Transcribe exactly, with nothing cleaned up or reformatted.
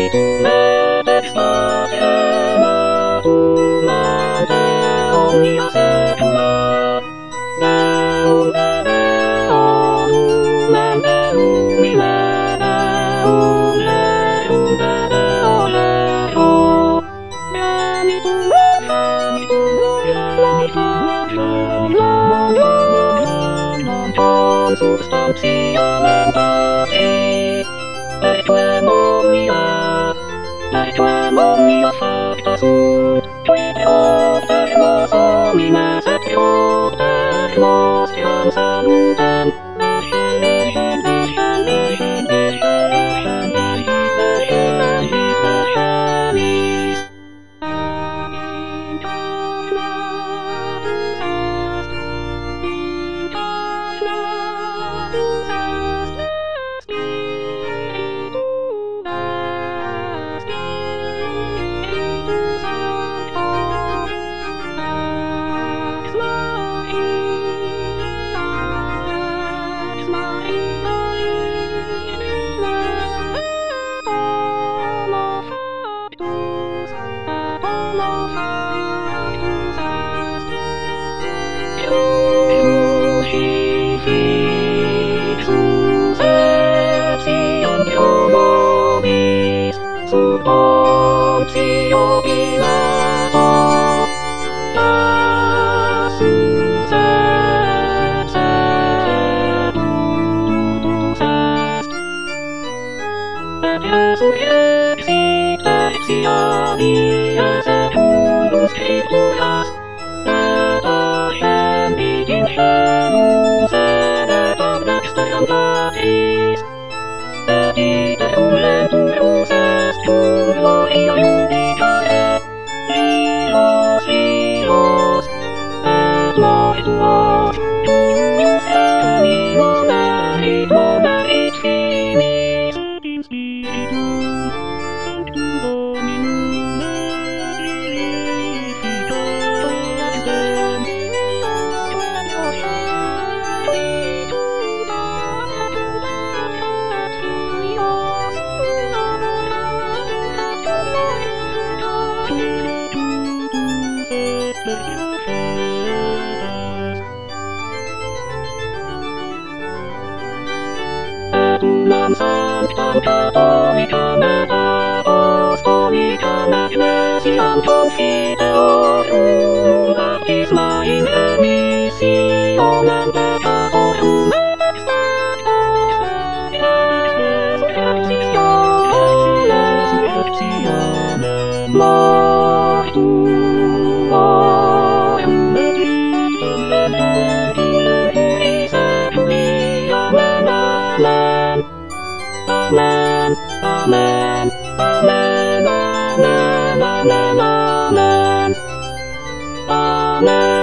Substantia mentati, per tue momia, per tue momia facta sunt, tui deoter nos homines et deoter nostriam salutem, verhen, verhen, verhen, verhen, verhen, verhen, verhen, verhen, verhenis. Subotio Pilato, Iesus est, sedutus est. Et Iesus exit exia sepulus scripturas, et ascendit in caelum, sedet ad dexteram Patris, et ite tulenturus est cum gloria jubicare, Iros, Iros, et mortuos, tuus animos merito merit finis, in spiritu sanctum Dominum et vivificator extem, Nam sanctam catholicam et apostolicam ecclesiam confiteorum baptisma in remissionem peccatorum et expiationem mortuorum et vitam redentorem cui seculi. Amen, amen. Amen, amen, amen, amen, amen, amen, amen.